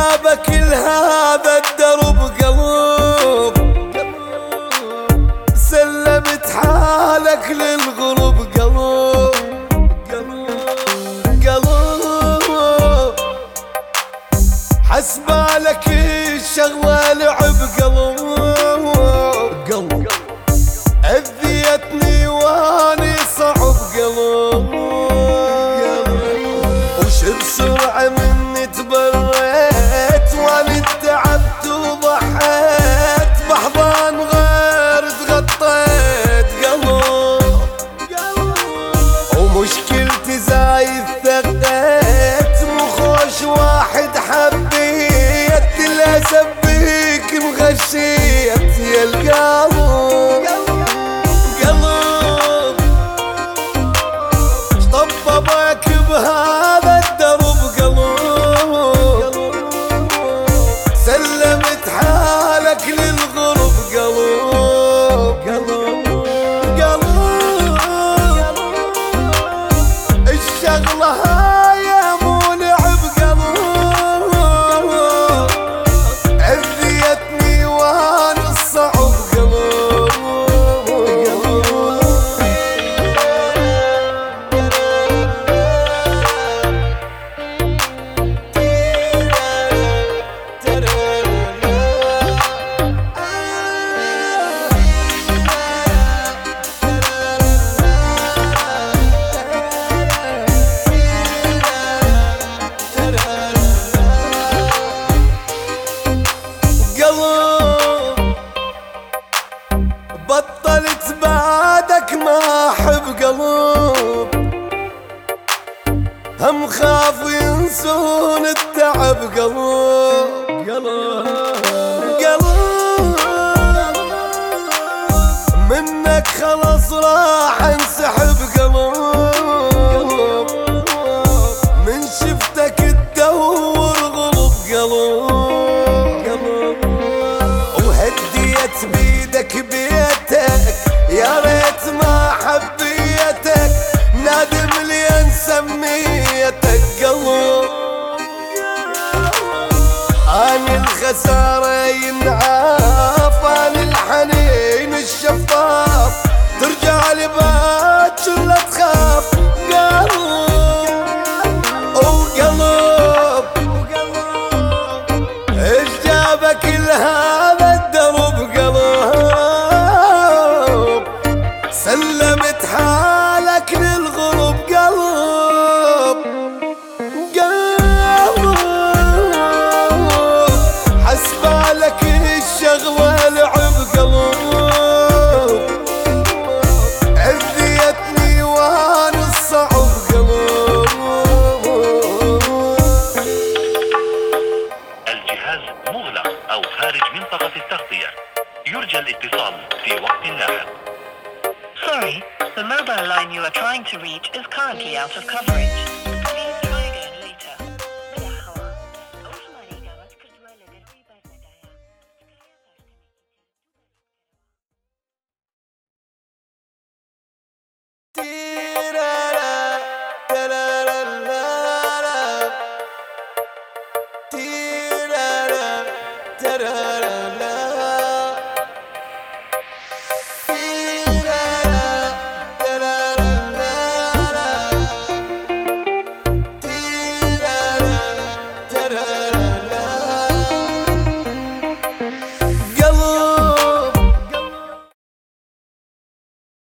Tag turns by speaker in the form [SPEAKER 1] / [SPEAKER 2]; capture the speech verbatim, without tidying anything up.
[SPEAKER 1] جابك لهذا الدرب قلب، سلمت حالك للغرب قلب، قلب حسبالك الشغلة لعب قلب، قلب أذيتني واني صعب قلب، وش بسرعة مني تبريت واني تعبت وضحيت، بحضان غير تغطيت قلب، ومشكلتي زايد ثقيت، مو خوش واحد حبيت، للأسف بيك مغشيت يا القلب، قلب طببك بهذا الدرب قلب، سلمت حالك للغرب قلب، قلب قلب الشغلة هاي مو لعب قلب، أذيتني وانا الصعب قلب، بطلت بعدك ما احب قلب، هم خاف ينسون التعب قلب، قلب قلب منك خلص راح انسحب قلب، من شفتك تدور غلب قلب، وهديت بيدك بيتك يا ريت ما حبيتك، نادم لي سميتك قلب، اني الخسارة ينعاف، اني الحنين الشفاف، ترجع لي باكر لا تخاف قلب، وقلب ايش جابك لهذا الدرب قلب، سلمت حالك للغرب قلب، قلب حسبالك الشغلة لعب قلب، أذيتني وانا الصعب قلب.
[SPEAKER 2] الجهاز مغلق أو خارج منطقة التغطية، يرجى الاتصال في وقت لاحق.
[SPEAKER 3] Sorry, the mobile line you are trying to reach is currently out of coverage.